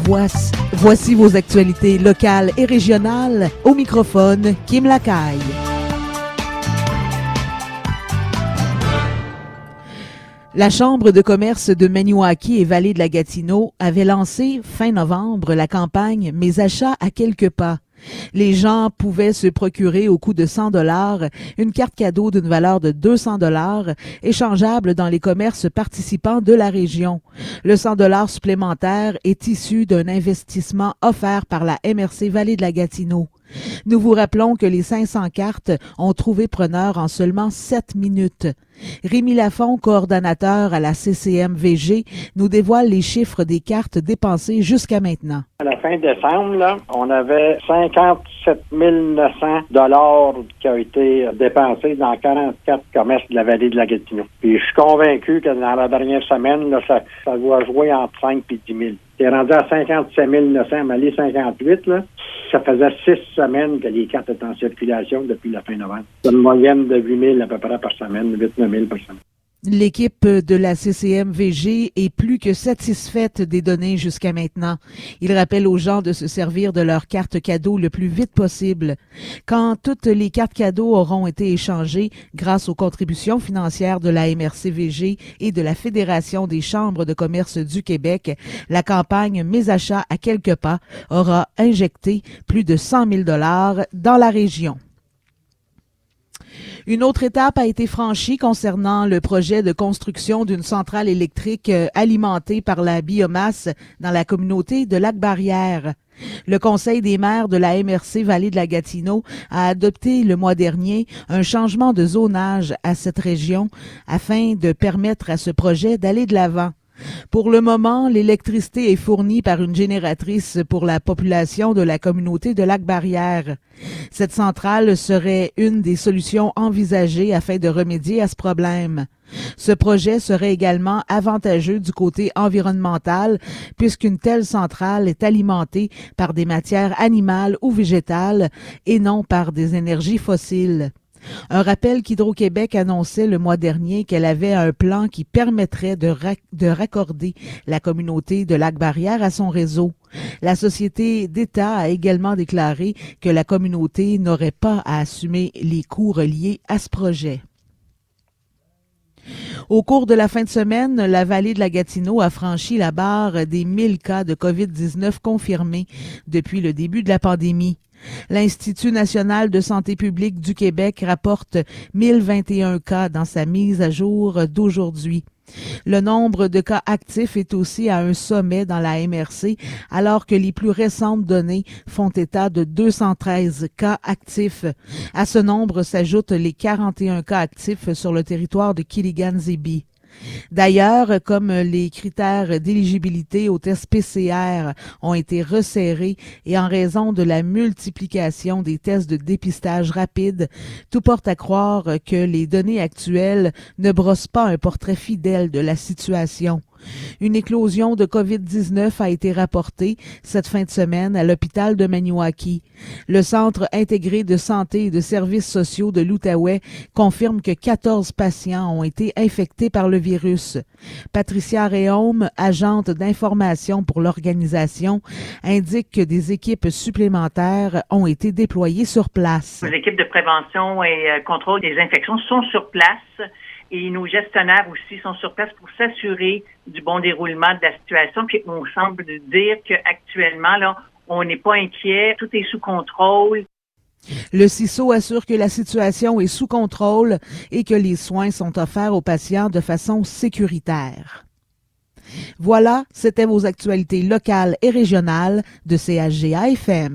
Voici vos actualités locales et régionales. Au microphone, Kim Lacaille. La Chambre de commerce de Maniwaki et Vallée de la Gatineau avait lancé, fin novembre, la campagne « Mes achats à quelques pas ». Les gens pouvaient se procurer au coût de 100 $ une carte cadeau d'une valeur de 200 $ échangeable dans les commerces participants de la région. Le 100 $ supplémentaire est issu d'un investissement offert par la MRC Vallée de la Gatineau. Nous vous rappelons que les 500 cartes ont trouvé preneur en seulement 7 minutes. Rémi Lafont, coordonnateur à la CCMVG, nous dévoile les chiffres des cartes dépensées jusqu'à maintenant. À la fin décembre, là, on avait 57 900 $ qui ont été dépensés dans 44 commerces de la Vallée de la Gatineau. Puis je suis convaincu que dans la dernière semaine, là, ça doit jouer entre 5 et 10 000. C'est rendu à 57 900, mais les 58, là, ça faisait 6 semaines que les cartes étaient en circulation depuis la fin novembre. C'est une moyenne de 8 000 à peu près par semaine, 8-9 000 par semaine. L'équipe de la CCMVG est plus que satisfaite des données jusqu'à maintenant. Il rappelle aux gens de se servir de leurs cartes cadeaux le plus vite possible. Quand toutes les cartes cadeaux auront été échangées grâce aux contributions financières de la MRCVG et de la Fédération des chambres de commerce du Québec, la campagne « Mes achats à quelques pas » aura injecté plus de 100 000 $ dans la région. Une autre étape a été franchie concernant le projet de construction d'une centrale électrique alimentée par la biomasse dans la communauté de Lac-Barrière. Le Conseil des maires de la MRC Vallée de la Gatineau a adopté le mois dernier un changement de zonage à cette région afin de permettre à ce projet d'aller de l'avant. Pour le moment, l'électricité est fournie par une génératrice pour la population de la communauté de Lac-Barrière. Cette centrale serait une des solutions envisagées afin de remédier à ce problème. Ce projet serait également avantageux du côté environnemental puisqu'une telle centrale est alimentée par des matières animales ou végétales et non par des énergies fossiles. Un rappel qu'Hydro-Québec annonçait le mois dernier qu'elle avait un plan qui permettrait de raccorder la communauté de Lac-Barrière à son réseau. La société d'État a également déclaré que la communauté n'aurait pas à assumer les coûts reliés à ce projet. Au cours de la fin de semaine, la Vallée de la Gatineau a franchi la barre des 1000 cas de COVID-19 confirmés depuis le début de la pandémie. L'Institut national de santé publique du Québec rapporte 1021 cas dans sa mise à jour d'aujourd'hui. Le nombre de cas actifs est aussi à un sommet dans la MRC, alors que les plus récentes données font état de 213 cas actifs. À ce nombre s'ajoutent les 41 cas actifs sur le territoire de Kiligan-Zibi. D'ailleurs, comme les critères d'éligibilité aux tests PCR ont été resserrés et en raison de la multiplication des tests de dépistage rapide, tout porte à croire que les données actuelles ne brossent pas un portrait fidèle de la situation. Une éclosion de COVID-19 a été rapportée cette fin de semaine à l'hôpital de Maniwaki. Le Centre intégré de santé et de services sociaux de l'Outaouais confirme que 14 patients ont été infectés par le virus. Patricia Réaume, agente d'information pour l'organisation, indique que des équipes supplémentaires ont été déployées sur place. Les équipes de prévention et contrôle des infections sont sur place. Et nos gestionnaires aussi sont sur place pour s'assurer du bon déroulement de la situation. Puis on semble dire qu'actuellement, là, on n'est pas inquiet, tout est sous contrôle. Le CISO assure que la situation est sous contrôle et que les soins sont offerts aux patients de façon sécuritaire. Voilà, c'était vos actualités locales et régionales de CHGA FM.